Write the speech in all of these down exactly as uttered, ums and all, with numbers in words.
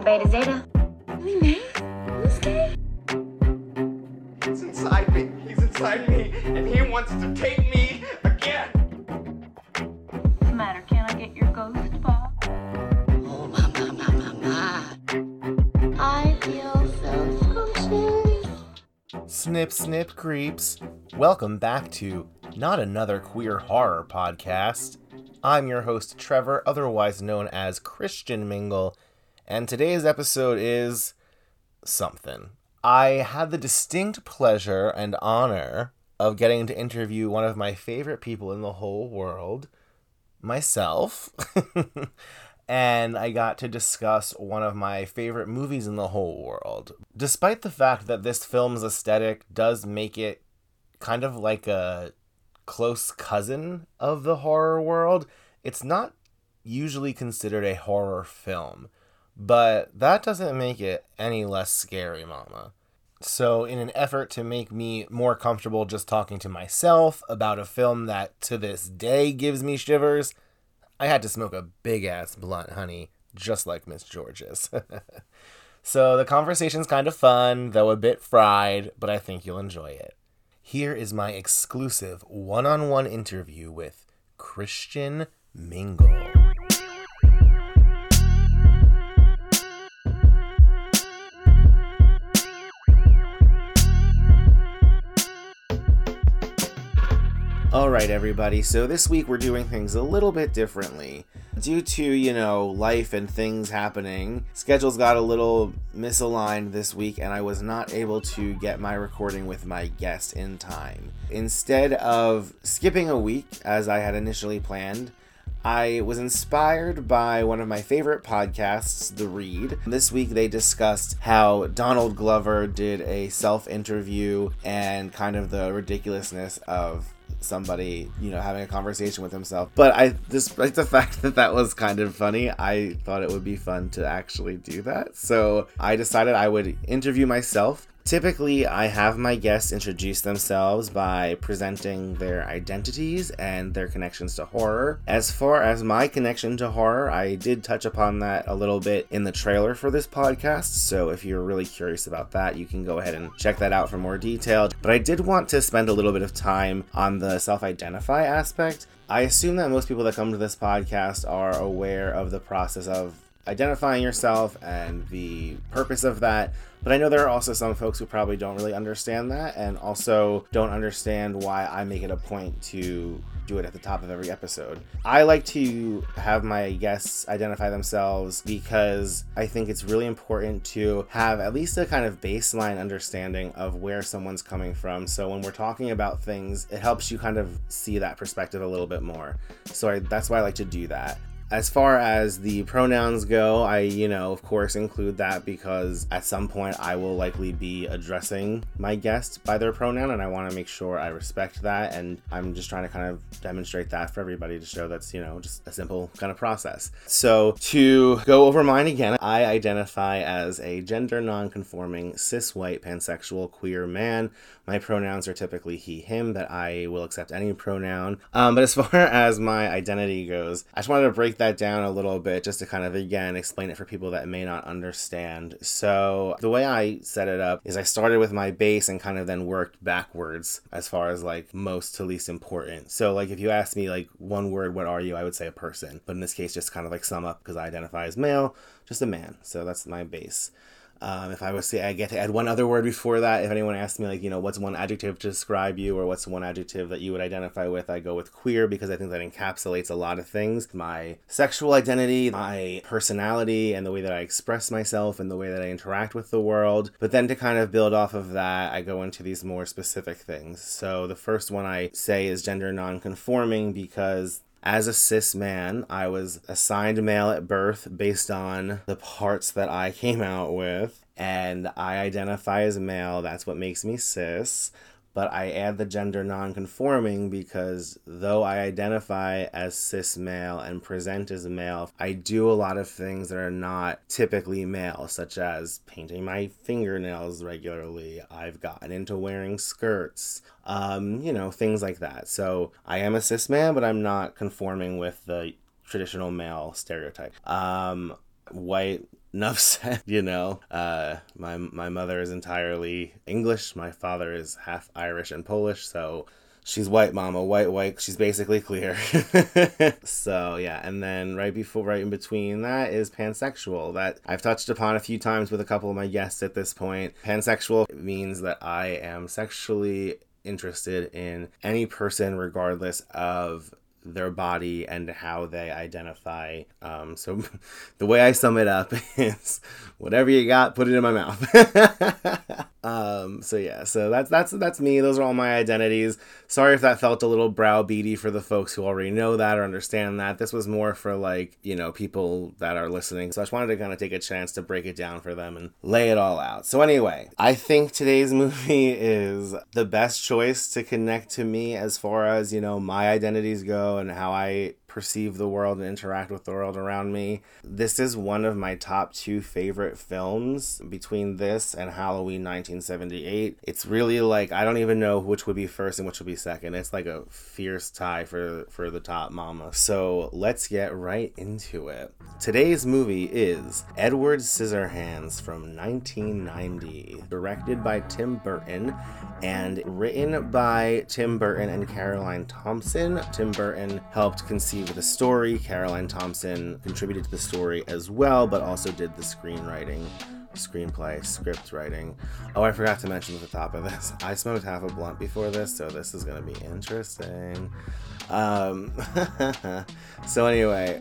Beta Zeta. We may? Who's gay? He's inside me. He's inside me, and he wants to take me again. What's the matter? Can I get your ghost, Bob? Oh, my, my, my, my, my. I feel so scrumptious. Snip, snip, creeps. Welcome back to Not Another Queer Horror Podcast. I'm your host, Trevor, otherwise known as Christian Mingle, and today's episode is something. I had the distinct pleasure and honor of getting to interview one of my favorite people in the whole world, myself, and I got to discuss one of my favorite movies in the whole world. Despite the fact that this film's aesthetic does make it kind of like a close cousin of the horror world, it's not usually considered a horror film, but that doesn't make it any less scary, mama. So in an effort to make me more comfortable just talking to myself about a film that to this day gives me shivers, I had to smoke a big-ass blunt, honey, just like Miss George's. So the conversation's kind of fun, though a bit fried, but I think you'll enjoy it. Here is my exclusive one-on-one interview with Christian Mingle. Alright everybody, so this week we're doing things a little bit differently. Due to, you know, life and things happening, schedules got a little misaligned this week and I was not able to get my recording with my guest in time. Instead of skipping a week, as I had initially planned, I was inspired by one of my favorite podcasts, The Read. This week they discussed how Donald Glover did a self-interview and kind of the ridiculousness of somebody, you know, having a conversation with himself. But I, despite the fact that that was kind of funny, I thought it would be fun to actually do that. So I decided I would interview myself. Typically, I have my guests introduce themselves by presenting their identities and their connections to horror. As far as my connection to horror, I did touch upon that a little bit in the trailer for this podcast, so if you're really curious about that, you can go ahead and check that out for more detail. But I did want to spend a little bit of time on the self-identify aspect. I assume that most people that come to this podcast are aware of the process of identifying yourself and the purpose of that. But I know there are also some folks who probably don't really understand that and also don't understand why I make it a point to do it at the top of every episode. I like to have my guests identify themselves because I think it's really important to have at least a kind of baseline understanding of where someone's coming from. So when we're talking about things, it helps you kind of see that perspective a little bit more. So I, that's why I like to do that. As far as the pronouns go, I, you know, of course include that because at some point I will likely be addressing my guest by their pronoun and I want to make sure I respect that, and I'm just trying to kind of demonstrate that for everybody to show that's, you know, just a simple kind of process. So to go over mine again, I identify as a gender non-conforming cis white pansexual queer man. My pronouns are typically he, him, but I will accept any pronoun. Um, but as far as my identity goes, I just wanted to break that down a little bit just to kind of, again, explain it for people that may not understand. So the way I set it up is I started with my base and kind of then worked backwards as far as like most to least important. So like if you ask me like one word, what are you? I would say a person. But in this case, just kind of like sum up because I identify as male, just a man. So that's my base. Um, if I was to, I get to add one other word before that. If anyone asked me, like, you know, what's one adjective to describe you or what's one adjective that you would identify with, I go with queer because I think that encapsulates a lot of things. My sexual identity, my personality, and the way that I express myself and the way that I interact with the world. But then to kind of build off of that, I go into these more specific things. So the first one I say is gender non-conforming because as a cis man, I was assigned male at birth based on the parts that I came out with, and I identify as male. That's what makes me cis. But I add the gender non-conforming because though I identify as cis male and present as male, I do a lot of things that are not typically male, such as painting my fingernails regularly. I've gotten into wearing skirts, um, you know, things like that. So I am a cis man, but I'm not conforming with the traditional male stereotype. Um, white enough said, you know. Uh, my my mother is entirely English. My father is half Irish and Polish, so she's white mama, white, white. She's basically clear. So, yeah. And then right before, right in between that is pansexual, that I've touched upon a few times with a couple of my guests at this point. Pansexual means that I am sexually interested in any person regardless of their body and how they identify. Um, so the way I sum it up is whatever you got, put it in my mouth. um, so yeah, so that's, that's, that's me. Those are all my identities. Sorry if that felt a little browbeaty for the folks who already know that or understand that. This was more for like, you know, people that are listening. So I just wanted to kind of take a chance to break it down for them and lay it all out. So anyway, I think today's movie is the best choice to connect to me as far as, you know, my identities go and how I perceive the world and interact with the world around me. This is one of my top two favorite films between this and Halloween nineteen seventy-eight. It's really like, I don't even know which would be first and which would be second. It's like a fierce tie for, for the top mama. So let's get right into it. Today's movie is Edward Scissorhands from nineteen ninety, directed by Tim Burton and written by Tim Burton and Caroline Thompson. Tim Burton helped conceive the story. Caroline Thompson contributed to the story as well, but also did the screenwriting, screenplay, script writing. Oh, I forgot to mention at the top of this, I smoked half a blunt before this, so this is going to be interesting. Um, so anyway,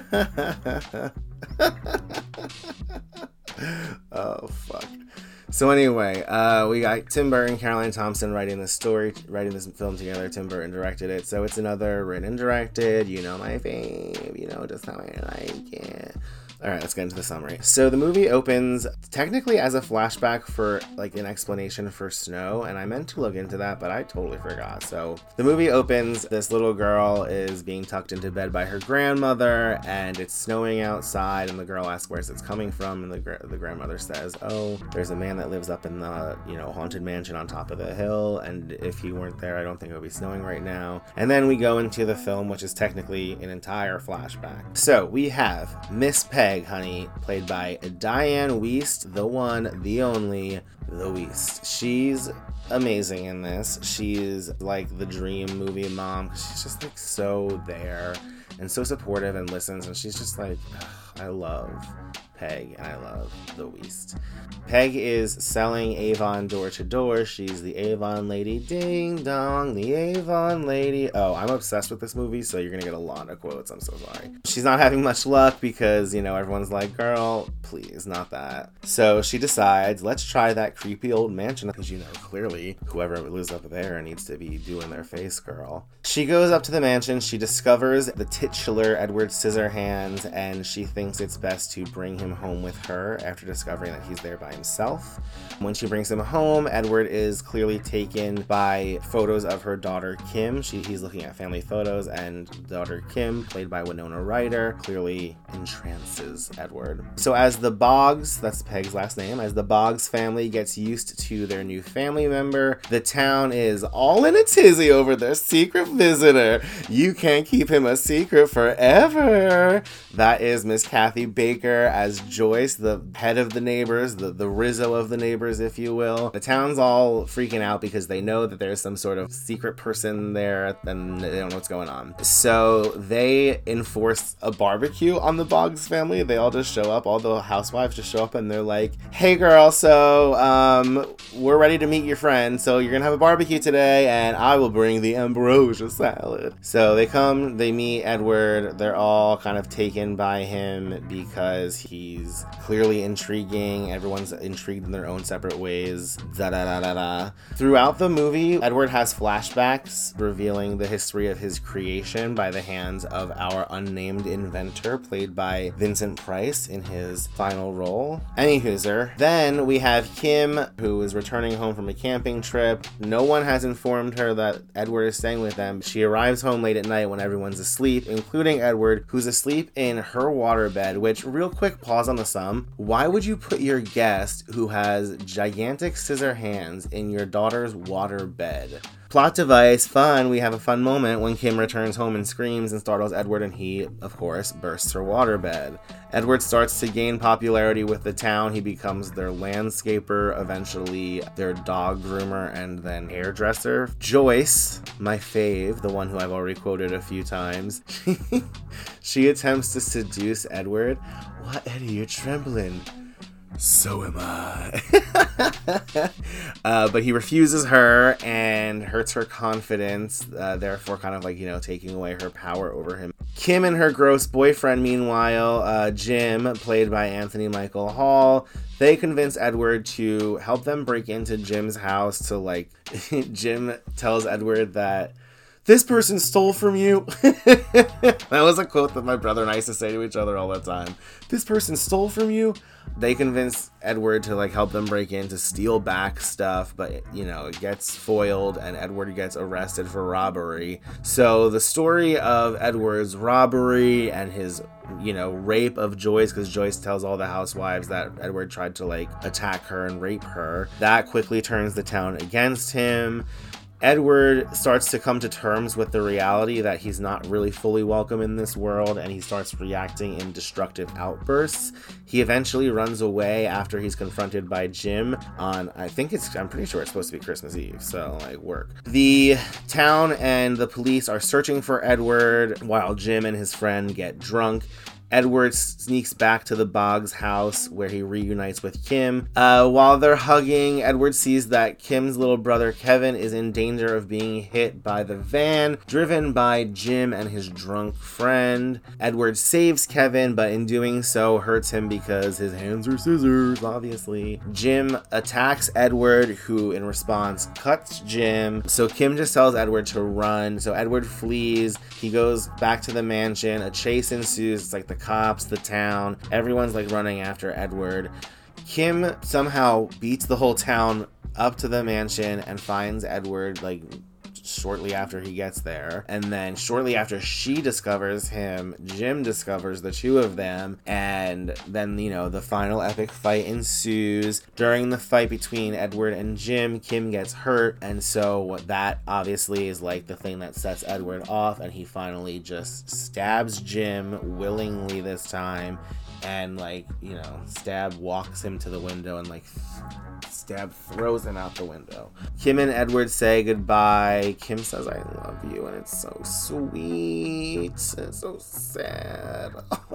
oh fuck. So anyway, uh, we got Tim Burton, Caroline Thompson writing this story, writing this film together. Tim Burton directed it. So it's another written and directed, you know my fave, you know just how I like it. All right, let's get into the summary. So the movie opens technically as a flashback for like an explanation for Snow, and I meant to look into that, but I totally forgot. So the movie opens, this little girl is being tucked into bed by her grandmother, and it's snowing outside, and the girl asks where's it's coming from, and the gra- the grandmother says, oh, there's a man that lives up in the, you know, haunted mansion on top of the hill, and if he weren't there, I don't think it would be snowing right now. And then we go into the film, which is technically an entire flashback. So we have Miss Peg, honey, played by Diane Wiest, the one, the only, the Wiest. She's amazing in this. She's like the dream movie mom. She's just like so there and so supportive and listens, and she's just like, ugh, I love Peg and I love the Wiest. Peg is selling Avon door to door. She's the Avon lady. Ding dong, the Avon lady. Oh, I'm obsessed with this movie, so you're gonna get a lot of quotes. I'm so sorry. She's not having much luck because, you know, everyone's like, girl, please, not that. So she decides, let's try that creepy old mansion, because, you know, clearly whoever lives up there needs to be doing their face, girl. She goes up to the mansion. She discovers the titular Edward Scissorhands, and she thinks it's best to bring him home with her after discovering that he's there by himself. When she brings him home, Edward is clearly taken by photos of her daughter Kim. She, he's looking at family photos, and daughter Kim, played by Winona Ryder, clearly entrances Edward. So as the Boggs, that's Peg's last name, as the Boggs family gets used to their new family member, the town is all in a tizzy over their secret visitor. You can't keep him a secret forever. That is Miss Kathy Baker as Joyce, the head of the neighbors, the, the Rizzo of the neighbors, if you will. The town's all freaking out because they know that there's some sort of secret person there and they don't know what's going on. So they enforce a barbecue on the Boggs family. They all just show up, all the housewives just show up, and they're like, hey girl, so um, we're ready to meet your friend, so you're gonna have a barbecue today, and I will bring the ambrosia salad. So they come, they meet Edward, they're all kind of taken by him because he's clearly intriguing. Everyone's intrigued in their own separate ways. Da da da da da. Throughout the movie, Edward has flashbacks revealing the history of his creation by the hands of our unnamed inventor, played by Vincent Price in his final role. Anyhooser. Then we have Kim, who is returning home from a camping trip. No one has informed her that Edward is staying with them. She arrives home late at night when everyone's asleep, including Edward, who's asleep in her waterbed, which, real quick pause pause on the sum. Why would you put your guest who has gigantic scissor hands in your daughter's water bed? Plot device, fun. We have a fun moment when Kim returns home and screams and startles Edward, and he, of course, bursts her waterbed. Edward starts to gain popularity with the town. He becomes their landscaper, eventually their dog groomer, and then hairdresser. Joyce, my fave, the one who I've already quoted a few times, she attempts to seduce Edward. What, Eddie, you're trembling. So am I. uh, but he refuses her and hurts her confidence, uh, therefore kind of like, you know, taking away her power over him. Kim and her gross boyfriend, meanwhile, uh, Jim, played by Anthony Michael Hall, they convince Edward to help them break into Jim's house to, like, Jim tells Edward that this person stole from you. That was a quote that my brother and I used to say to each other all the time. This person stole from you. They convince Edward to like help them break in to steal back stuff, but you know, it gets foiled and Edward gets arrested for robbery. So the story of Edward's robbery and his, you know, rape of Joyce, because Joyce tells all the housewives that Edward tried to like attack her and rape her, that quickly turns the town against him. Edward starts to come to terms with the reality that he's not really fully welcome in this world, and he starts reacting in destructive outbursts. He eventually runs away after he's confronted by Jim on, I think it's, I'm pretty sure it's supposed to be Christmas Eve, so like work. The town and the police are searching for Edward while Jim and his friend get drunk. Edward sneaks back to the Boggs house where he reunites with Kim. Uh, while they're hugging, Edward sees that Kim's little brother Kevin is in danger of being hit by the van driven by Jim and his drunk friend. Edward saves Kevin, but in doing so hurts him because his hands are scissors, obviously. Jim attacks Edward, who in response cuts Jim. So Kim just tells Edward to run. So Edward flees. He goes back to the mansion. A chase ensues. It's like the cops, the town, everyone's like running after Edward. Kim somehow beats the whole town up to the mansion and finds Edward like shortly after he gets there. And then shortly after she discovers him, Jim discovers the two of them, and then, you know, the final epic fight ensues. During the fight between Edward and Jim, Kim gets hurt, and so that obviously is like the thing that sets Edward off, and he finally just stabs Jim willingly this time, and like, you know, Stab walks him to the window and like Stab throws him out the window. Kim and Edward say goodbye. Kim says, I love you, and it's so sweet. It's so sad.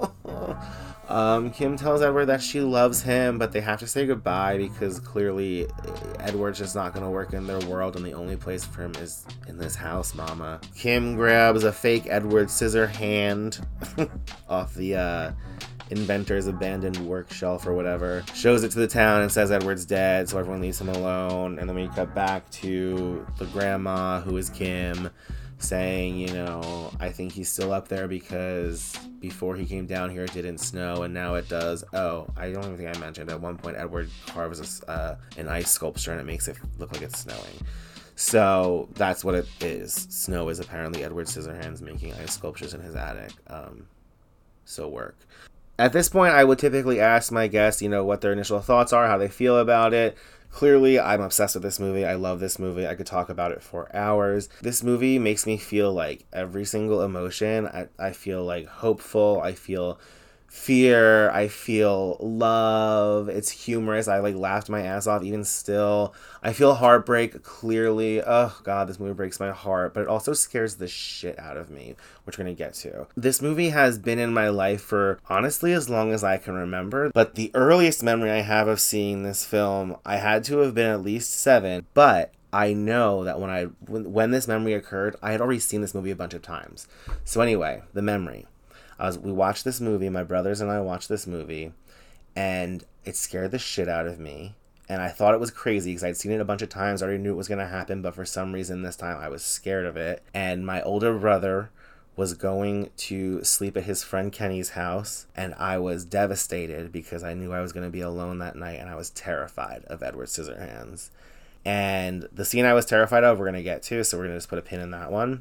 um, Kim tells Edward that she loves him, but they have to say goodbye because clearly Edward's just not going to work in their world, and the only place for him is in this house, mama. Kim grabs a fake Edward scissor hand off the, uh, inventor's abandoned work shelf or whatever, shows it to the town and says Edward's dead, so everyone leaves him alone. And then we cut back to the grandma, who is Kim, saying, you know, I think he's still up there because before he came down here it didn't snow and now it does. Oh, I don't even think I mentioned at one point Edward carves a, uh, an ice sculpture and it makes it look like it's snowing. So that's what it is. Snow is apparently Edward Scissorhands making ice sculptures in his attic. Um, so work. At this point, I would typically ask my guests, you know, what their initial thoughts are, how they feel about it. Clearly, I'm obsessed with this movie. I love this movie. I could talk about it for hours. This movie makes me feel like every single emotion. I, I feel like hopeful. I feel fear. I feel love. It's humorous. I like laughed my ass off even still. I feel heartbreak clearly. Oh god, this movie breaks my heart, but it also scares the shit out of me, which we're gonna get to. This movie has been in my life for honestly as long as I can remember, but the earliest memory I have of seeing this film, I had to have been at least seven, but I know that when I when, when this memory occurred, I had already seen this movie a bunch of times. So anyway, the memory. I was, we watched this movie, my brothers and I watched this movie, and it scared the shit out of me. And I thought it was crazy because I'd seen it a bunch of times. I already knew it was going to happen, but for some reason this time I was scared of it. And my older brother was going to sleep at his friend Kenny's house, and I was devastated because I knew I was going to be alone that night, and I was terrified of Edward Scissorhands. And the scene I was terrified of, we're going to get to, so we're going to just put a pin in that one.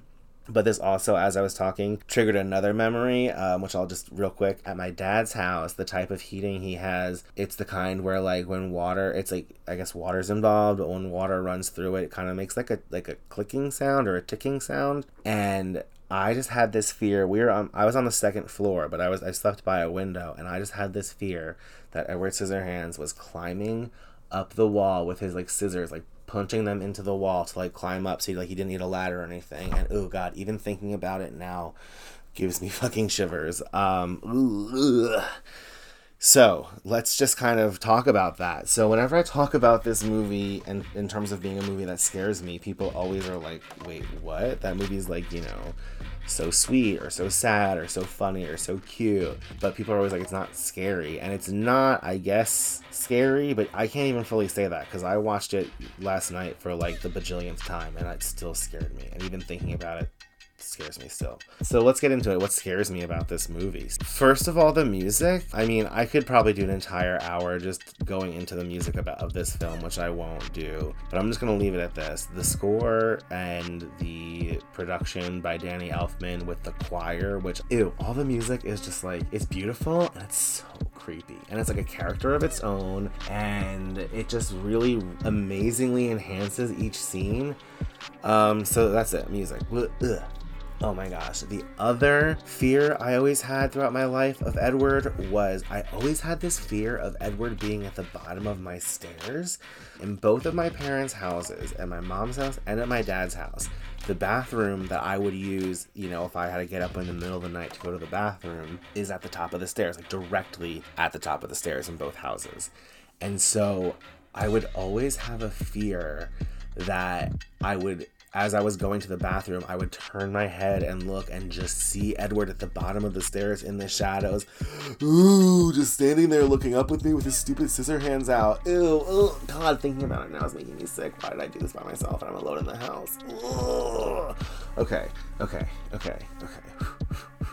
But this also, as I was talking, triggered another memory, um, which I'll just real quick. At my dad's house, the type of heating he has, it's the kind where like when water, it's like, I guess water's involved, but when water runs through it, it kind of makes like a like a clicking sound or a ticking sound. And I just had this fear. We were on, I was on the second floor, but I was I slept by a window, and I just had this fear that Edward Scissorhands was climbing up the wall with his like scissors, like punching them into the wall to like climb up, so he, like he didn't need a ladder or anything. And oh god, even thinking about it now gives me fucking shivers. Um, ugh. So let's just kind of talk about that. So whenever I talk about this movie, and in terms of being a movie that scares me, people always are like, wait, what? That movie's like, you know, so sweet or so sad or so funny or so cute. But people are always like, it's not scary. And it's not, I guess, scary, but I can't even fully say that because I watched it last night for like the bajillionth time and it still scared me. And even thinking about it scares me still. So let's get into it. What scares me about this movie? First of all, the music. I mean, I could probably do an entire hour just going into the music about of this film, which I won't do, but I'm just gonna leave it at this. The score and the production by Danny Elfman with the choir, which, ew, all the music is just like, it's beautiful and it's so creepy, and it's like a character of its own, and it just really amazingly enhances each scene. Um, so that's it, music. Ugh. Oh my gosh. The other fear I always had throughout my life of Edward was I always had this fear of Edward being at the bottom of my stairs. In both of my parents' houses, at my mom's house and at my dad's house, the bathroom that I would use, you know, if I had to get up in the middle of the night to go to the bathroom, is at the top of the stairs, like directly at the top of the stairs in both houses. And so I would always have a fear that I would, as I was going to the bathroom, I would turn my head and look and just see Edward at the bottom of the stairs in the shadows. Ooh, just standing there looking up with me with his stupid scissor hands out. Ew, oh god, thinking about it now is making me sick. Why did I do this by myself and I'm alone in the house? Ugh. Okay, okay, okay, okay.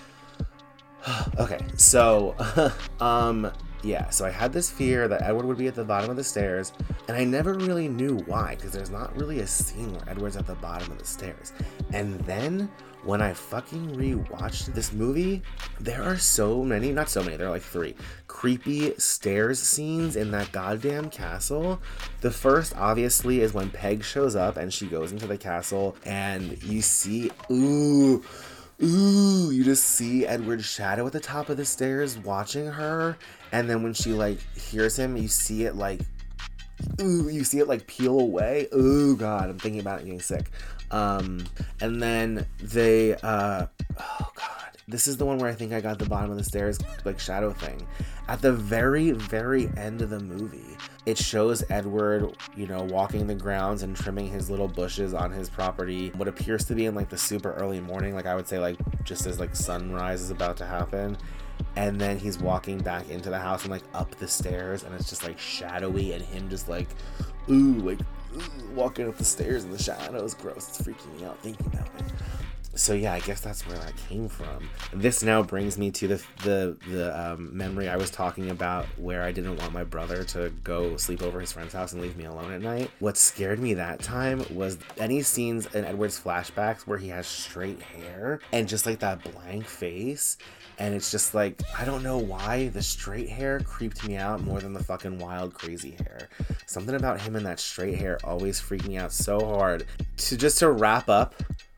Okay, so, um... yeah, so I had this fear that Edward would be at the bottom of the stairs, and I never really knew why, because there's not really a scene where Edward's at the bottom of the stairs. And then, when I fucking rewatched this movie, there are so many, not so many, there are like three, creepy stairs scenes in that goddamn castle. The first, obviously, is when Peg shows up, and she goes into the castle, and you see, ooh... Ooh, you just see Edward's shadow at the top of the stairs watching her, and then when she like hears him, you see it like, ooh, you see it like peel away. Ooh, god, I'm thinking about it getting sick. Um, and then they, uh, oh god, this is the one where I think I got the bottom of the stairs like shadow thing. At the very, very end of the movie, it shows Edward, you know, walking the grounds and trimming his little bushes on his property. What appears to be in like the super early morning, like I would say like just as like sunrise is about to happen. And then he's walking back into the house and like up the stairs, and it's just like shadowy, and him just like, ooh, like ooh, walking up the stairs in the shadows. Gross. It's freaking me out thinking about it. So yeah, I guess that's where that came from. This now brings me to the the the um, memory I was talking about, where I didn't want my brother to go sleep over his friend's house and leave me alone at night. What scared me that time was any scenes in Edward's flashbacks where he has straight hair and just like that blank face. And it's just like, I don't know why the straight hair creeped me out more than the fucking wild, crazy hair. Something about him and that straight hair always freaked me out so hard. To just to wrap up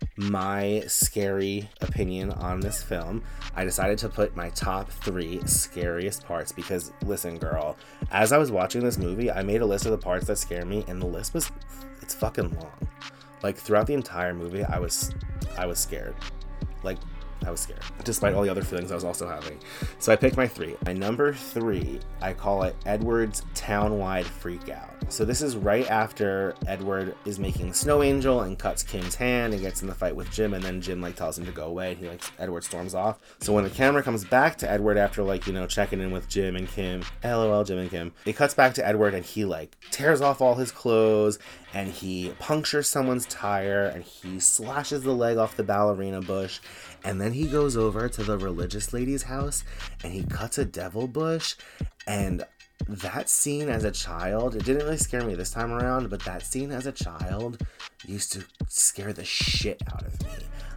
my scary opinion on this film, I decided to put my top three scariest parts, because listen, girl, as I was watching this movie, I made a list of the parts that scare me, and the list was, it's fucking long. Like throughout the entire movie, I was, I was scared. Like, I was scared, despite all the other feelings I was also having. So I picked my three. My number three, I call it Edward's town-wide freakout. So this is right after Edward is making the snow angel and cuts Kim's hand and gets in the fight with Jim, and then Jim like tells him to go away, and he like Edward storms off. So when the camera comes back to Edward after like, you know, checking in with Jim and Kim, lol Jim and Kim, it cuts back to Edward, and he like tears off all his clothes, and he punctures someone's tire, and he slashes the leg off the ballerina bush, and then he goes over to the religious lady's house and he cuts a devil bush. And that scene as a child, it didn't really scare me this time around, but that scene as a child used to scare the shit out of me.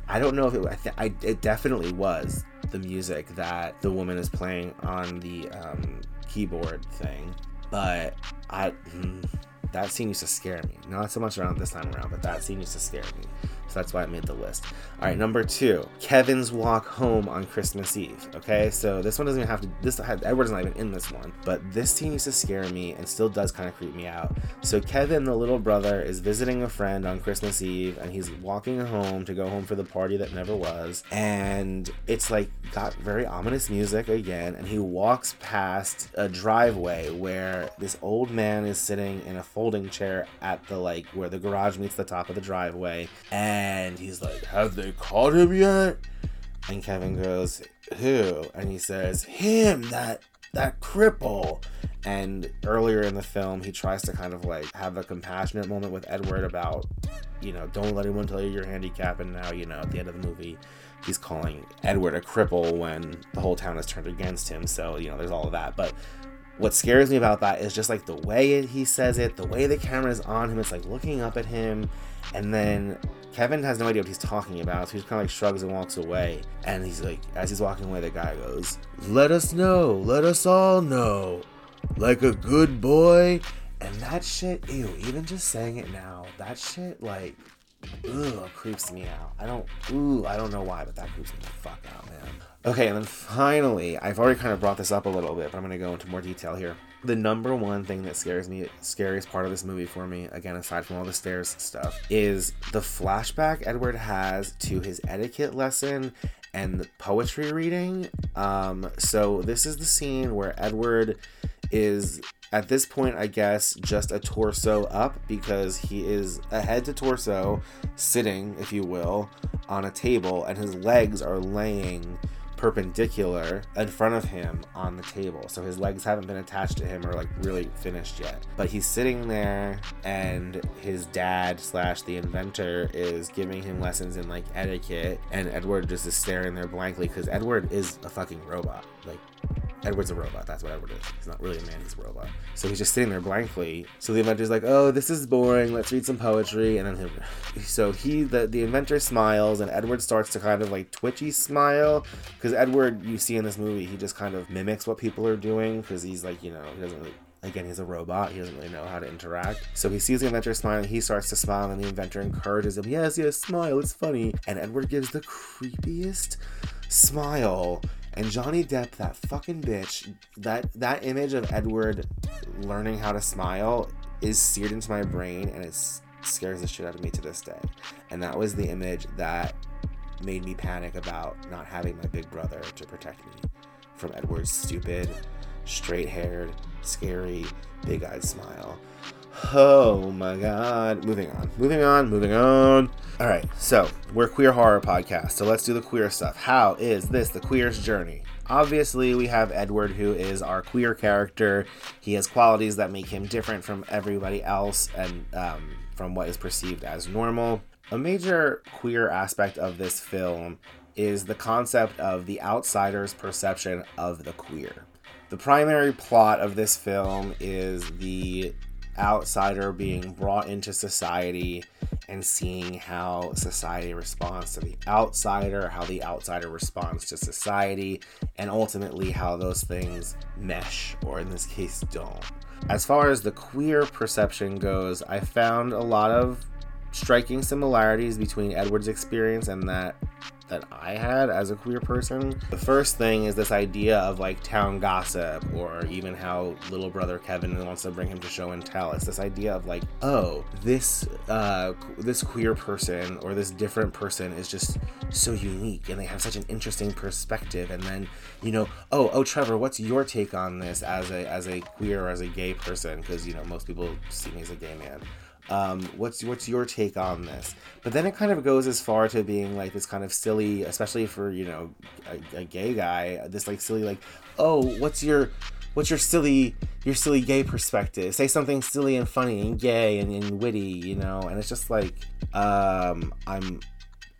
I don't know if it, I th- I, it definitely was the music that the woman is playing on the um, keyboard thing, but I, mm, that scene used to scare me. Not so much around this time around, but that scene used to scare me. So that's why I made the list. All right, number two, Kevin's walk home on Christmas Eve. Okay, so this one doesn't even have to, this Edward's not even in this one, but this scene used to scare me and still does kind of creep me out. So Kevin, the little brother, is visiting a friend on Christmas Eve, and he's walking home to go home for the party that never was, and it's like got very ominous music again, and he walks past a driveway where this old man is sitting in a folding chair at the, like, where the garage meets the top of the driveway, and And he's like, have they caught him yet? And Kevin goes, who? And he says, him, that that cripple. And earlier in the film, he tries to kind of like have a compassionate moment with Edward about, you know, don't let anyone tell you you're handicapped. And now, you know, at the end of the movie, he's calling Edward a cripple when the whole town is turned against him. So, you know, there's all of that. But what scares me about that is just like the way it, he says it, the way the camera is on him. It's like looking up at him, and then Kevin has no idea what he's talking about, so he just kind of like shrugs and walks away. And he's like, as he's walking away, the guy goes, let us know, let us all know, like a good boy. And that shit, ew, even just saying it now, that shit like, ugh, creeps me out. I don't, ooh, I don't know why, but that creeps me the fuck out, man. Okay, and then finally, I've already kind of brought this up a little bit, but I'm going to go into more detail here. The number one thing that scares me, scariest part of this movie for me, again, aside from all the stairs stuff, is the flashback Edward has to his etiquette lesson and the poetry reading. Um, so this is the scene where Edward is, at this point, I guess, just a torso up, because he is a head to torso, sitting, if you will, on a table, and his legs are laying perpendicular in front of him on the table. So his legs haven't been attached to him or like really finished yet. But he's sitting there, and his dad slash the inventor is giving him lessons in like etiquette, and Edward just is staring there blankly, because Edward is a fucking robot. Like, Edward's a robot. That's what Edward is. He's not really a man, he's a robot. So he's just sitting there blankly. So the inventor's like, oh, this is boring. Let's read some poetry. And then he, so he, the, the inventor smiles, and Edward starts to kind of like twitchy smile. Because Edward, you see in this movie, he just kind of mimics what people are doing, because he's like, you know, he doesn't really, again, he's a robot. He doesn't really know how to interact. So he sees the inventor smiling. He starts to smile, and the inventor encourages him. Yes, yes, smile. It's funny. And Edward gives the creepiest smile. And Johnny Depp, that fucking bitch, that, that image of Edward learning how to smile is seared into my brain, and it scares the shit out of me to this day. And that was the image that made me panic about not having my big brother to protect me from Edward's stupid, straight-haired, scary, big-eyed smile. Oh my god. Moving on. Moving on. Moving on. Alright, so we're a queer horror podcast, so let's do the queer stuff. How is this the queer's journey? Obviously, we have Edward, who is our queer character. He has qualities that make him different from everybody else and um, from what is perceived as normal. A major queer aspect of this film is the concept of the outsider's perception of the queer. The primary plot of this film is the outsider being brought into society and seeing how society responds to the outsider, how the outsider responds to society, and ultimately how those things mesh, or in this case don't. As far as the queer perception goes, I found a lot of striking similarities between Edward's experience and that that I had as a queer person. The first thing is this idea of like town gossip, or even how little brother Kevin wants to bring him to show and tell. It's this idea of like, oh, this uh, this queer person or this different person is just so unique, and they have such an interesting perspective. And then, you know, oh, oh, Trevor, what's your take on this as a as a queer or as a gay person? Because, you know, most people see me as a gay man. Um, what's what's your take on this? But then it kind of goes as far to being like this kind of silly, especially for, you know, a, a gay guy, this like silly like, oh, what's your what's your silly your silly gay perspective? Say something silly and funny and gay and, and witty, you know. And it's just like, um, I'm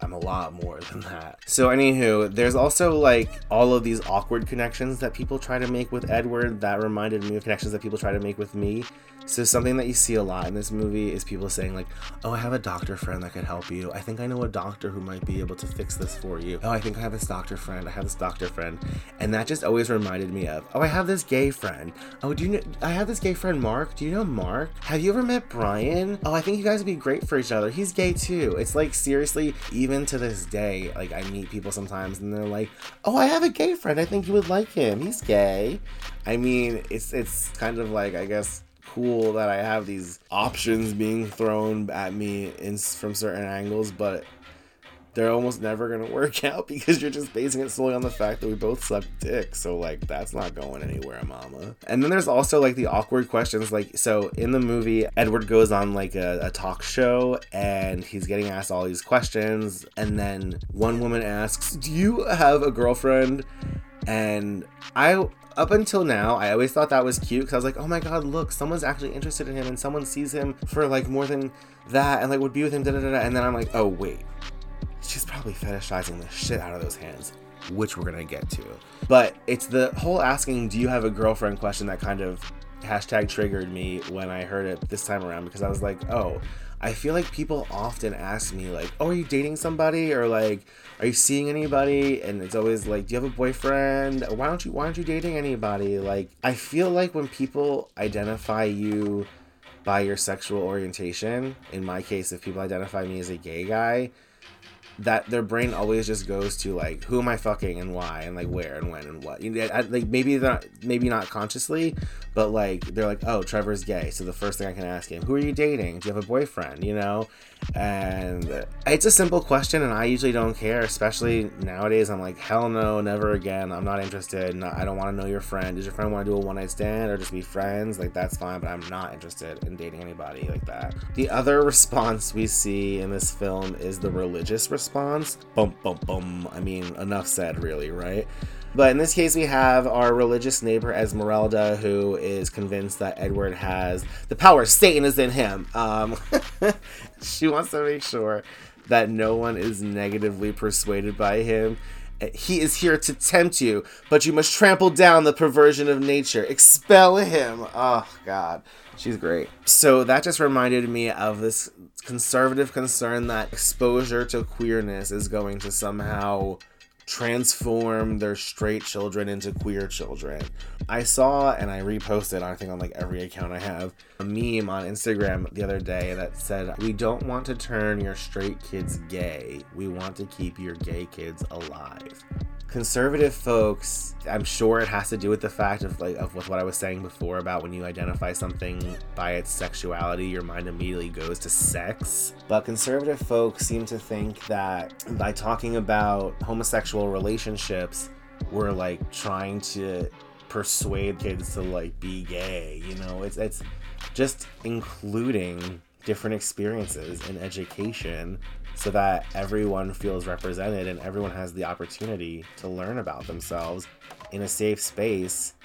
I'm a lot more than that. So anywho, there's also like all of these awkward connections that people try to make with Edward that reminded me of connections that people try to make with me. So something that you see a lot in this movie is people saying like, oh, I have a doctor friend that could help you. I think I know a doctor who might be able to fix this for you. Oh, I think I have this doctor friend. I have this doctor friend. And that just always reminded me of, oh, I have this gay friend. Oh, do you know, I have this gay friend, Mark. Do you know Mark? Have you ever met Brian? Oh, I think you guys would be great for each other. He's gay too. It's like, seriously, even to this day, like I meet people sometimes and they're like, oh, I have a gay friend. I think you would like him. He's gay. I mean, it's, it's kind of like, I guess, cool that I have these options being thrown at me in from certain angles, but they're almost never gonna work out because you're just basing it solely on the fact that we both suck dick. So like that's not going anywhere, mama. And then there's also like the awkward questions. Like, so in the movie, Edward goes on like a, a talk show and he's getting asked all these questions, and then one woman asks, do you have a girlfriend? And I up until now, I always thought that was cute because I was like, oh my god, look, someone's actually interested in him and someone sees him for like more than that and like would be with him, da da da. And then I'm like, oh wait, she's probably fetishizing the shit out of those hands, which we're gonna get to. But it's the whole asking, do you have a girlfriend question that kind of hashtag triggered me when I heard it this time around, because I was like, oh, I feel like people often ask me like, oh, are you dating somebody? Or like, are you seeing anybody? And it's always like, do you have a boyfriend? Or why don't you, why aren't you dating anybody? Like, I feel like when people identify you by your sexual orientation, in my case, if people identify me as a gay guy, that their brain always just goes to like, who am I fucking and why and like where and when and what. You know, I, like maybe they're not, maybe not consciously, but like they're like, oh, Trevor's gay, so the first thing I can ask him, who are you dating? Do you have a boyfriend? You know, and it's a simple question, and I usually don't care. Especially nowadays, I'm like, hell no, never again. I'm not interested. Not, I don't want to know your friend. Does your friend want to do a one night stand or just be friends? Like that's fine, but I'm not interested in dating anybody like that. The other response we see in this film is the religious response. Response. Bum, bum, bum. I mean, enough said, really, right? But in this case, we have our religious neighbor Esmeralda, who is convinced that Edward has the power of Satan is in him. Um, she wants to make sure that no one is negatively persuaded by him. He is here to tempt you, but you must trample down the perversion of nature. Expel him. Oh, God. She's great. So that just reminded me of this conservative concern that exposure to queerness is going to somehow transform their straight children into queer children. I saw, and I reposted, I think on like every account I have, a meme on Instagram the other day that said, we don't want to turn your straight kids gay. We want to keep your gay kids alive. Conservative folks, I'm sure it has to do with the fact of like of with what I was saying before about when you identify something by its sexuality, your mind immediately goes to sex. But conservative folks seem to think that by talking about homosexual relationships, we're like trying to persuade kids to like be gay. You know, it's it's just including different experiences in education so that everyone feels represented and everyone has the opportunity to learn about themselves in a safe space.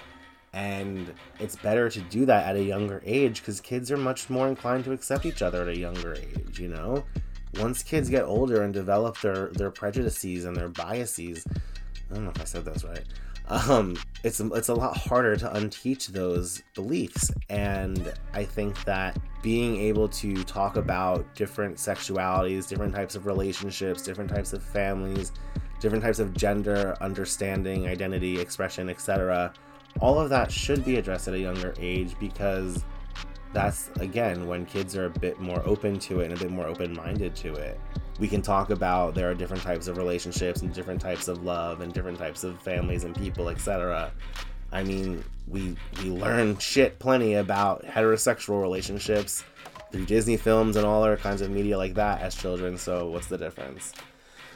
And it's better to do that at a younger age because kids are much more inclined to accept each other at a younger age, you know? Once kids get older and develop their, their prejudices and their biases, I don't know if I said those right, um, it's, it's a lot harder to unteach those beliefs. And I think that being able to talk about different sexualities, different types of relationships, different types of families, different types of gender, understanding, identity, expression, et cetera, all of that should be addressed at a younger age because that's, again, when kids are a bit more open to it and a bit more open-minded to it. We can talk about there are different types of relationships and different types of love and different types of families and people, et cetera. I mean, we we learn shit plenty about heterosexual relationships through Disney films and all other kinds of media like that as children, so what's the difference?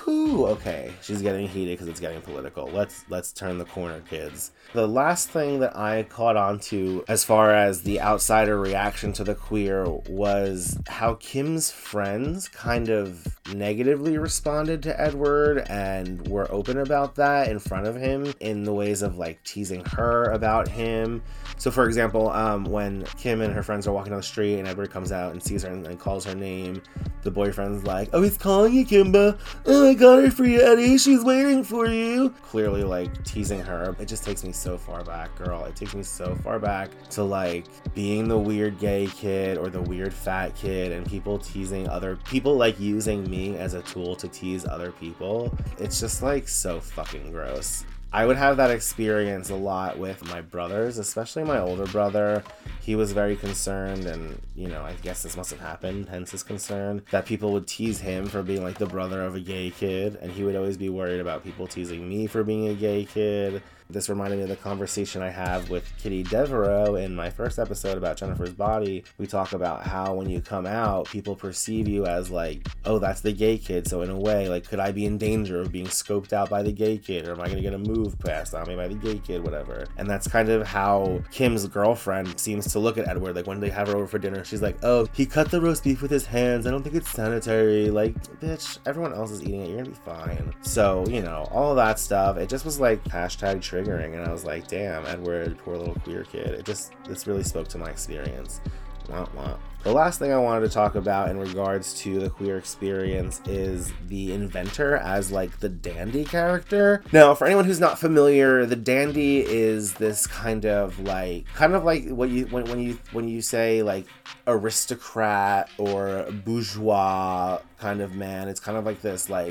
Woohoo! Okay, she's getting heated because it's getting political. Let's let's turn the corner, kids. The last thing that I caught on to as far as the outsider reaction to the queer was how Kim's friends kind of negatively responded to Edward and were open about that in front of him in the ways of like teasing her about him. So for example, um, when Kim and her friends are walking down the street and Edward comes out and sees her and, and calls her name, the boyfriend's like, "Oh, he's calling you, Kimba. Oh, I got her for you, Eddie. She's waiting for you." Clearly like teasing her. It just takes me so far back, girl. It takes me so far back to like being the weird gay kid or the weird fat kid and people teasing other people, like using me as a tool to tease other people. It's just like so fucking gross. I would have that experience a lot with my brothers, especially my older brother. He was very concerned, and, you know, I guess this must have happened, hence his concern, that people would tease him for being like the brother of a gay kid, and he would always be worried about people teasing me for being a gay kid. This reminded me of the conversation I have with Kitty Devereaux in my first episode about Jennifer's Body. We talk about how when you come out, people perceive you as like, oh, that's the gay kid. So in a way, like, could I be in danger of being scoped out by the gay kid? Or am I going to get a move passed on me by the gay kid? Whatever. And that's kind of how Kim's girlfriend seems to look at Edward. Like when they have her over for dinner, she's like, oh, he cut the roast beef with his hands. I don't think it's sanitary. Like, bitch, everyone else is eating it. You're going to be fine. So, you know, all of that stuff. It just was like hashtag triggering, and I was like, damn, Edward, poor little queer kid. It just, this really spoke to my experience. Wah, wah. The last thing I wanted to talk about in regards to the queer experience is the inventor as like the dandy character. Now, for anyone who's not familiar, the dandy is this kind of like, kind of like what you, when, when you, when you say like aristocrat or bourgeois kind of man, it's kind of like this like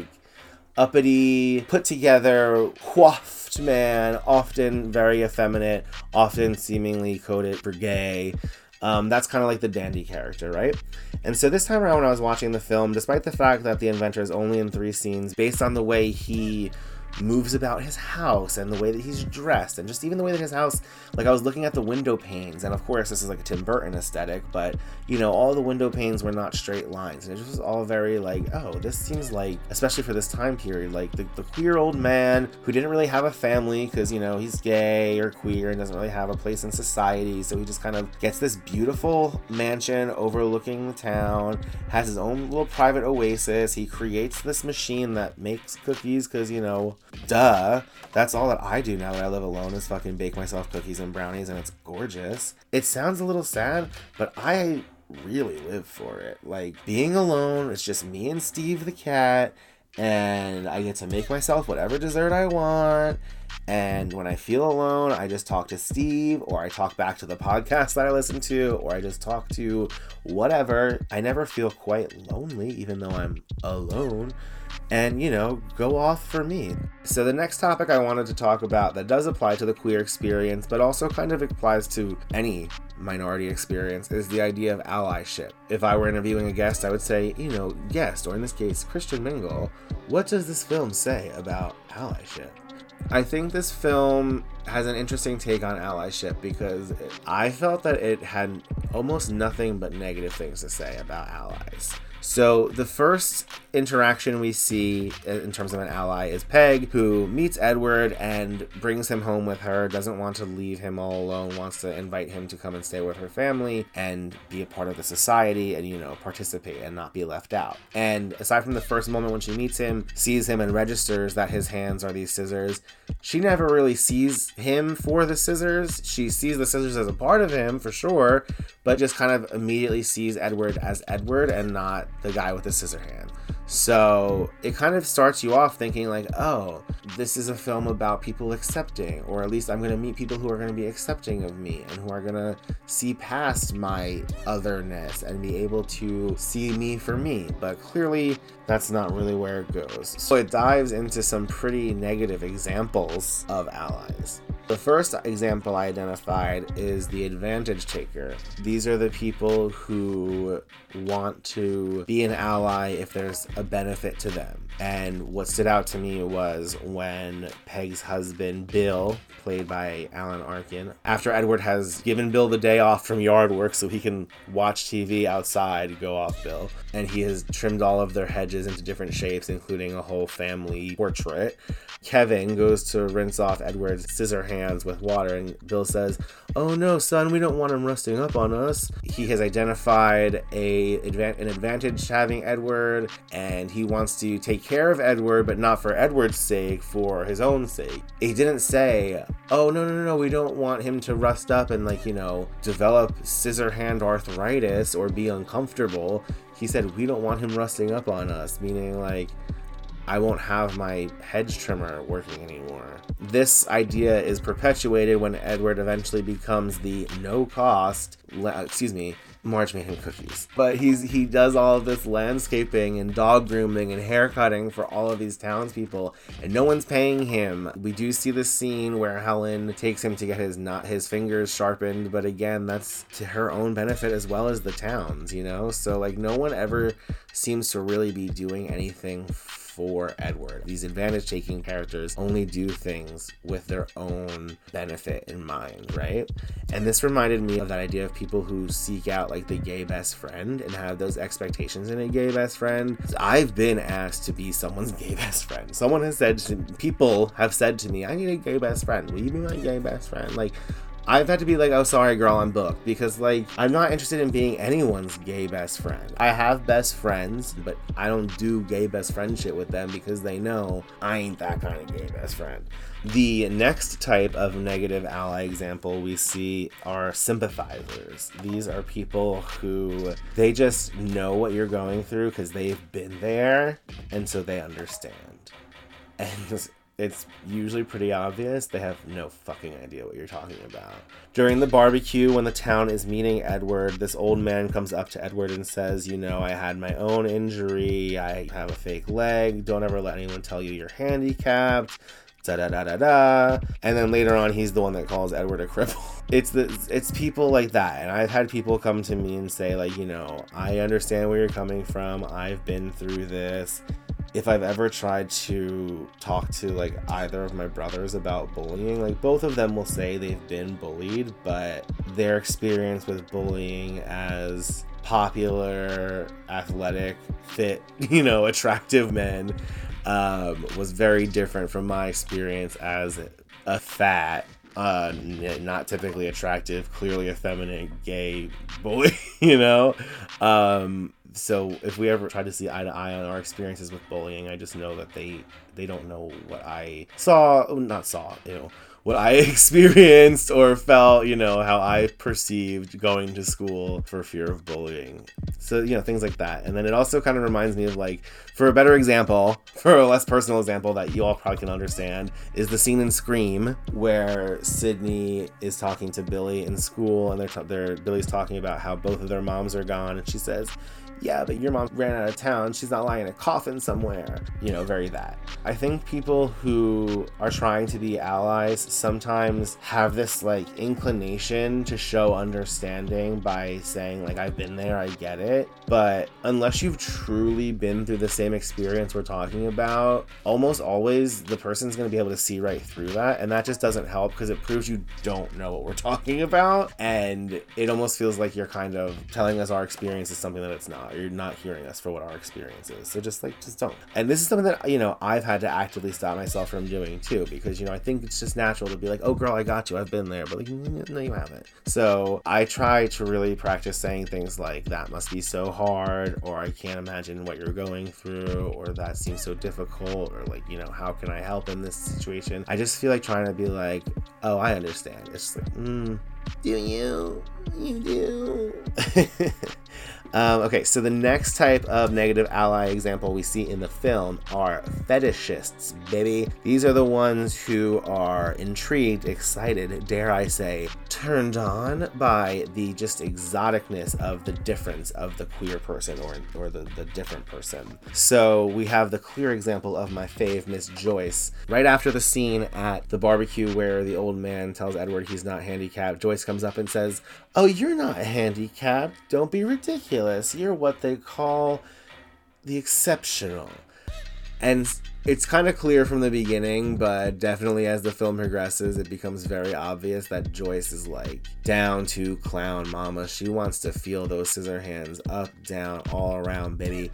uppity, put together, coiffed man, often very effeminate, often seemingly coded for gay. Um, that's kind of like the dandy character, right? And so this time around when I was watching the film, despite the fact that the inventor is only in three scenes, based on the way he moves about his house and the way that he's dressed and just even the way that his house, like I was looking at the window panes, and of course this is like a Tim Burton aesthetic, but you know, all the window panes were not straight lines, and it just was all very like, oh, this seems like, especially for this time period, like the, the queer old man who didn't really have a family because, you know, he's gay or queer and doesn't really have a place in society, so he just kind of gets this beautiful mansion overlooking the town, has his own little private oasis. He creates this machine that makes cookies because, you know, duh, that's all that I do now that I live alone is fucking bake myself cookies and brownies, and it's gorgeous. It sounds a little sad, but I really live for it. Like, being alone, it's just me and Steve the cat, and I get to make myself whatever dessert I want, and when I feel alone, I just talk to Steve, or I talk back to the podcast that I listen to, or I just talk to whatever. I never feel quite lonely, even though I'm alone. And, you know, go off for me. So the next topic I wanted to talk about that does apply to the queer experience, but also kind of applies to any minority experience, is the idea of allyship. If I were interviewing a guest, I would say, you know, guest, or in this case, Christian Mingle, what does this film say about allyship? I think this film has an interesting take on allyship because it, I felt that it had almost nothing but negative things to say about allies. So the first interaction we see in terms of an ally is Peg, who meets Edward and brings him home with her, doesn't want to leave him all alone, wants to invite him to come and stay with her family and be a part of the society and, you know, participate and not be left out. And aside from the first moment when she meets him, sees him and registers that his hands are these scissors, she never really sees him for the scissors. She sees the scissors as a part of him, for sure, but just kind of immediately sees Edward as Edward and not the guy with the scissor hand. So it kind of starts you off thinking like, oh, this is a film about people accepting, or at least I'm going to meet people who are going to be accepting of me and who are going to see past my otherness and be able to see me for me. But clearly that's not really where it goes. So it dives into some pretty negative examples of allies. The first example I identified is the advantage taker. These are the people who want to be an ally if there's a benefit to them. And what stood out to me was when Peg's husband, Bill, played by Alan Arkin, after Edward has given Bill the day off from yard work so he can watch T V outside, go off Bill, and he has trimmed all of their hedges into different shapes, including a whole family portrait. Kevin goes to rinse off Edward's scissor hands with water, and Bill says, "Oh no, son, we don't want him rusting up on us." He has identified a advan- an advantage having Edward, and he wants to take care of Edward, but not for Edward's sake, for his own sake. He didn't say, "Oh no, no, no, we don't want him to rust up and, like, you know, develop scissor hand arthritis or be uncomfortable." He said, "We don't want him rusting up on us," meaning, like, I won't have my hedge trimmer working anymore. This idea is perpetuated when Edward eventually becomes the no-cost, la- excuse me, Marge made him cookies. But he's he does all of this landscaping and dog grooming and hair cutting for all of these townspeople, and no one's paying him. We do see the scene where Helen takes him to get his not his fingers sharpened, but again, that's to her own benefit as well as the town's, you know? So, like, no one ever seems to really be doing anything for Edward. These advantage-taking characters only do things with their own benefit in mind, right? And this reminded me of that idea of people who seek out, like, the gay best friend and have those expectations in a gay best friend. I've been asked to be someone's gay best friend. Someone has said to people have said to me, "I need a gay best friend. Will you be my gay best friend?" Like, I've had to be like, "Oh, sorry, girl, I'm booked," because, like, I'm not interested in being anyone's gay best friend. I have best friends, but I don't do gay best friend shit with them because they know I ain't that kind of gay best friend. The next type of negative ally example we see are sympathizers. These are people who, they just know what you're going through because they've been there, and so they understand. And it's usually pretty obvious they have no fucking idea what you're talking about. During the barbecue, when the town is meeting Edward, this old man comes up to Edward and says, "You know, I had my own injury. I have a fake leg. Don't ever let anyone tell you you're handicapped. Da da da da da." And then later on, he's the one that calls Edward a cripple. It's the it's people like that, and I've had people come to me and say, like, you know, "I understand where you're coming from. I've been through this." If I've ever tried to talk to, like, either of my brothers about bullying, like, both of them will say they've been bullied, but their experience with bullying as popular, athletic, fit, you know, attractive men um, was very different from my experience as a fat, uh, not typically attractive, clearly effeminate gay boy, you know? Um, So if we ever try to see eye to eye on our experiences with bullying, I just know that they they don't know what I saw, not saw, you know, what I experienced or felt, you know, how I perceived going to school for fear of bullying. So, you know, things like that. And then it also kind of reminds me of, like, for a better example, for a less personal example that you all probably can understand, is the scene in Scream where Sydney is talking to Billy in school, and they're, t- they're Billy's talking about how both of their moms are gone, and she says, "Yeah, but your mom ran out of town. She's not lying in a coffin somewhere." You know, very that. I think people who are trying to be allies sometimes have this, like, inclination to show understanding by saying, like, "I've been there, I get it." But unless you've truly been through the same experience we're talking about, almost always the person's going to be able to see right through that. And that just doesn't help because it proves you don't know what we're talking about. And it almost feels like you're kind of telling us our experience is something that it's not. You're not hearing us for what our experience is. So just, like, just don't. And this is something that, you know, I've had to actively stop myself from doing too, because, you know, I think it's just natural to be like, "Oh girl, I got you. I've been there." But, like, no, you haven't. So I try to really practice saying things like, "That must be so hard," or "I can't imagine what you're going through," or "That seems so difficult," or, like, you know, "How can I help in this situation?" I just feel like trying to be like, "Oh, I understand." It's just like, mm, do you? You do. Um, okay, so the next type of negative ally example we see in the film are fetishists, baby. These are the ones who are intrigued, excited, dare I say, turned on by the just exoticness of the difference of the queer person or, or the, the different person. So we have the clear example of my fave, Miss Joyce. Right after the scene at the barbecue where the old man tells Edward he's not handicapped, Joyce comes up and says, "Oh, you're not handicapped. Don't be ridiculous. You're what they call the exceptional." And it's kind of clear from the beginning, but definitely as the film progresses, it becomes very obvious that Joyce is like down to clown mama. She wants to feel those scissor hands up, down, all around, baby.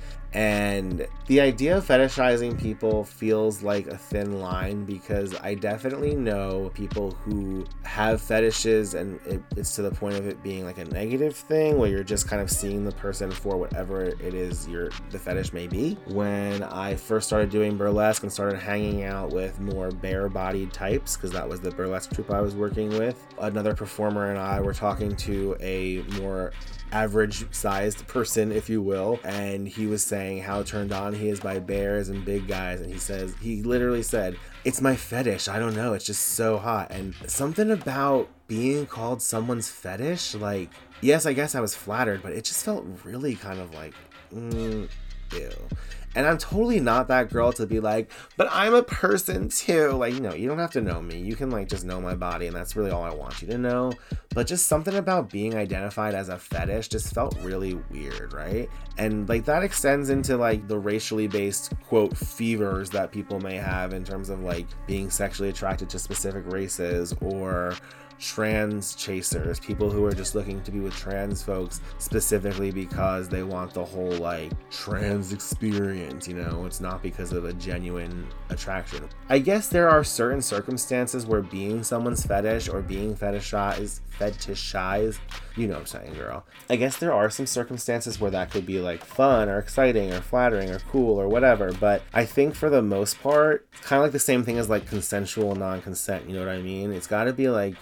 And the idea of fetishizing people feels like a thin line, because I definitely know people who have fetishes and it, it's to the point of it being like a negative thing where you're just kind of seeing the person for whatever it is your the fetish may be. When I first started doing burlesque and started hanging out with more bare-bodied types, because that was the burlesque troupe I was working with, another performer and I were talking to a more average-sized person, if you will, and he was saying how turned on he is by bears and big guys, and he says, he literally said, "It's my fetish, I don't know, it's just so hot." And something about being called someone's fetish, like, yes, I guess I was flattered, but it just felt really kind of like, mm, ew. And I'm totally not that girl to be like, but I'm a person too. Like, no, you don't have to know me. You can like just know my body, and that's really all I want you to know. But just something about being identified as a fetish just felt really weird, right? And like that extends into like the racially based, quote, fevers that people may have in terms of like being sexually attracted to specific races, or trans chasers, people who are just looking to be with trans folks specifically because they want the whole like trans experience, you know, it's not because of a genuine attraction. I guess there are certain circumstances where being someone's fetish or being fetishized, fetishized, you know what I'm saying, girl. I guess there are some circumstances where that could be like fun or exciting or flattering or cool or whatever, but I think for the most part, it's kind of like the same thing as like consensual non-consent, you know what I mean? It's got to be like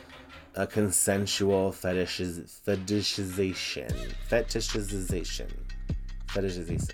a consensual fetishiz- fetishization. Fetishization. Fetishization.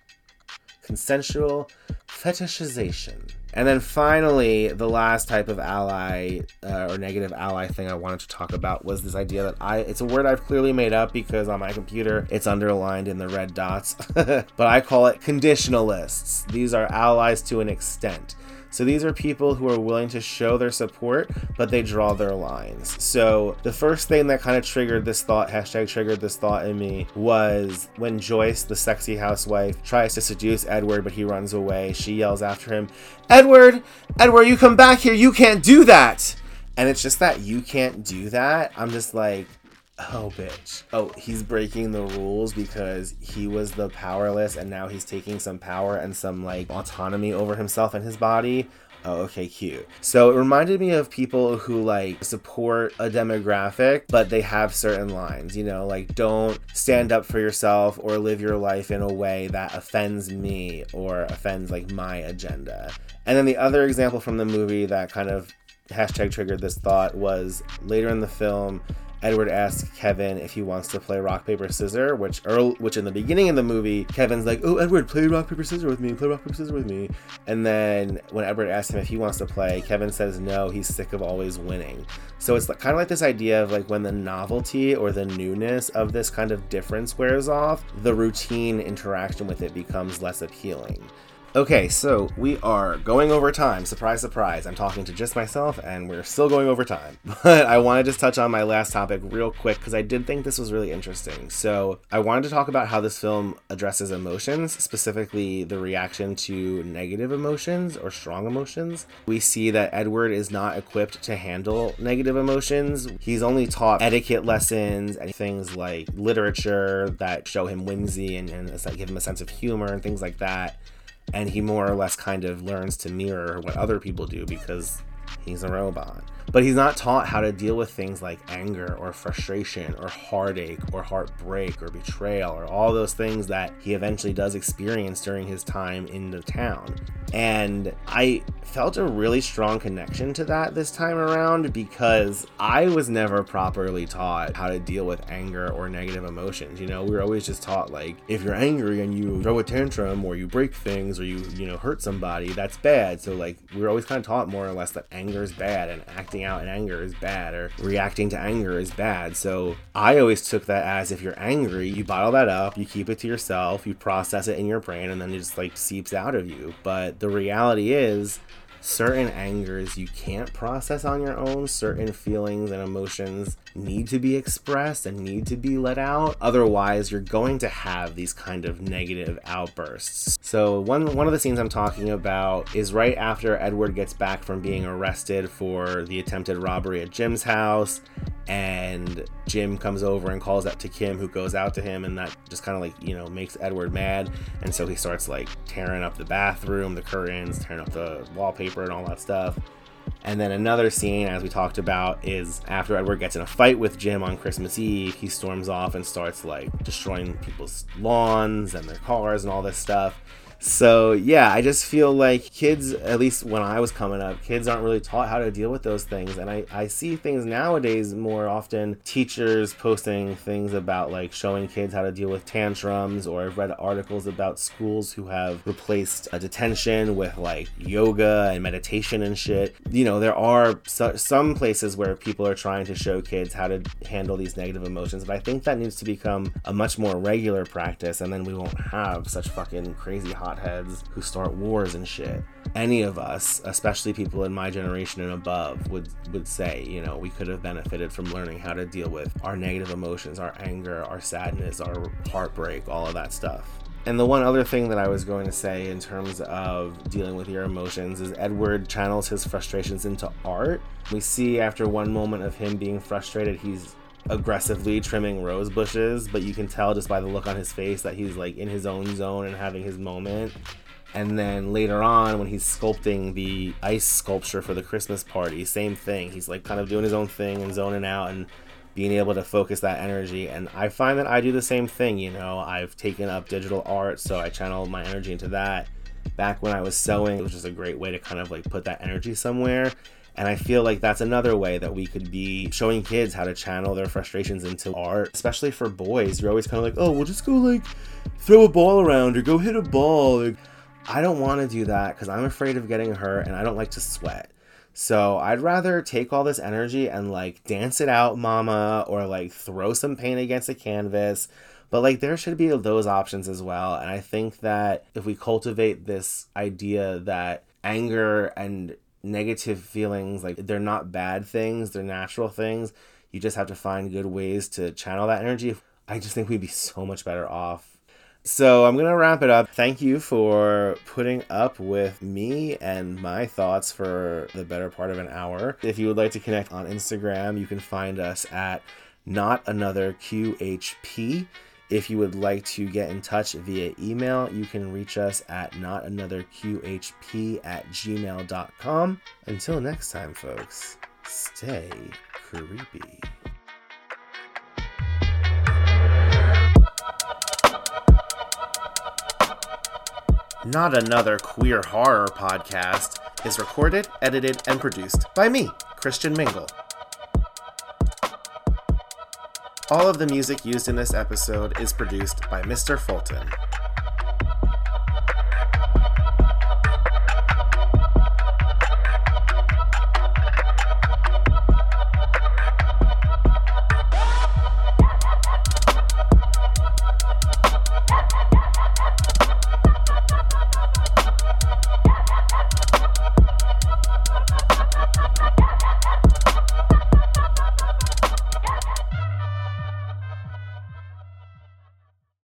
Consensual fetishization. And then finally, the last type of ally uh, or negative ally thing I wanted to talk about was this idea that I, it's a word I've clearly made up because on my computer it's underlined in the red dots, but I call it conditionalists. These are allies to an extent. So these are people who are willing to show their support, but they draw their lines. So the first thing that kind of triggered this thought, hashtag triggered this thought in me, was when Joyce, the sexy housewife, tries to seduce Edward, but he runs away. She yells after him, "Edward, Edward, you come back here. You can't do that." And it's just that "you can't do that." I'm just like, oh, bitch. Oh, he's breaking the rules because he was the powerless and now he's taking some power and some like autonomy over himself and his body. Oh, okay, cute. So it reminded me of people who like support a demographic, but they have certain lines, you know, like don't stand up for yourself or live your life in a way that offends me or offends like my agenda. And then the other example from the movie that kind of hashtag triggered this thought was later in the film, Edward asks Kevin if he wants to play rock, paper, scissors, which Earl, which in the beginning of the movie, Kevin's like, "Oh, Edward, play rock, paper, scissors with me, play rock, paper, scissors with me." And then when Edward asks him if he wants to play, Kevin says no, he's sick of always winning. So it's kind of like this idea of like when the novelty or the newness of this kind of difference wears off, the routine interaction with it becomes less appealing. Okay, so we are going over time. Surprise, surprise. I'm talking to just myself and we're still going over time. But I want to just touch on my last topic real quick because I did think this was really interesting. So I wanted to talk about how this film addresses emotions, specifically the reaction to negative emotions or strong emotions. We see that Edward is not equipped to handle negative emotions. He's only taught etiquette lessons and things like literature that show him whimsy and, and give him a sense of humor and things like that. And he more or less kind of learns to mirror what other people do because he's a robot. But he's not taught how to deal with things like anger or frustration or heartache or heartbreak or betrayal or all those things that he eventually does experience during his time in the town. And I felt a really strong connection to that this time around because I was never properly taught how to deal with anger or negative emotions. You know, we were always just taught, like, if you're angry and you throw a tantrum or you break things or you, you know, hurt somebody, that's bad. So, like, we were always kind of taught more or less that anger is bad and acting out in anger is bad or reacting to anger is bad. So I always took that as, if you're angry, you bottle that up, you keep it to yourself, you process it in your brain, and then it just, like, seeps out of you. But the reality is, certain angers you can't process on your own. Certain feelings and emotions need to be expressed and need to be let out. Otherwise, you're going to have these kind of negative outbursts. So one one of the scenes I'm talking about is right after Edward gets back from being arrested for the attempted robbery at Jim's house, and Jim comes over and calls out to Kim, who goes out to him, and that just kind of, like, you know, makes Edward mad. And so he starts, like, tearing up the bathroom, the curtains, tearing up the wallpaper and all that stuff. And then another scene, as we talked about, is after Edward gets in a fight with Jim on Christmas Eve, he storms off and starts, like, destroying people's lawns and their cars and all this stuff. So yeah, I just feel like kids, at least when I was coming up, kids aren't really taught how to deal with those things. And I, I see things nowadays more often, teachers posting things about, like, showing kids how to deal with tantrums, or I've read articles about schools who have replaced a detention with, like, yoga and meditation and shit. You know, there are so, some places where people are trying to show kids how to handle these negative emotions, but I think that needs to become a much more regular practice, and then we won't have such fucking crazy hot heads who start wars and shit. Any of us, especially people in my generation and above, would would say, you know, we could have benefited from learning how to deal with our negative emotions, our anger, our sadness, our heartbreak, all of that stuff. And the one other thing that I was going to say in terms of dealing with your emotions is Edward channels his frustrations into art. We see after one moment of him being frustrated, he's aggressively trimming rose bushes, but you can tell just by the look on his face that he's, like, in his own zone and having his moment. And then later on, when he's sculpting the ice sculpture for the Christmas party, same thing. He's, like, kind of doing his own thing and zoning out and being able to focus that energy. And I find that I do the same thing. You know, I've taken up digital art, so I channel my energy into that. Back when I was sewing, it was just a great way to kind of, like, put that energy somewhere. And I feel like that's another way that we could be showing kids how to channel their frustrations into art, especially for boys. You're always kind of like, oh, we'll just go, like, throw a ball around or go hit a ball. Like, I don't want to do that because I'm afraid of getting hurt and I don't like to sweat. So I'd rather take all this energy and, like, dance it out, mama, or, like, throw some paint against a canvas. But, like, there should be those options as well. And I think that if we cultivate this idea that anger and negative feelings, like, they're not bad things, they're natural things, you just have to find good ways to channel that energy, I just think we'd be so much better off. So I'm gonna wrap it up. Thank you for putting up with me and my thoughts for the better part of an hour. If you would like to connect on Instagram, you can find us at not another Q H P. If you would like to get in touch via email, you can reach us at not another Q H P at gmail dot com. Until next time, folks, stay creepy. Not Another Queer Horror Podcast is recorded, edited, and produced by me, Christian Mingle. All of the music used in this episode is produced by Mister Fulton.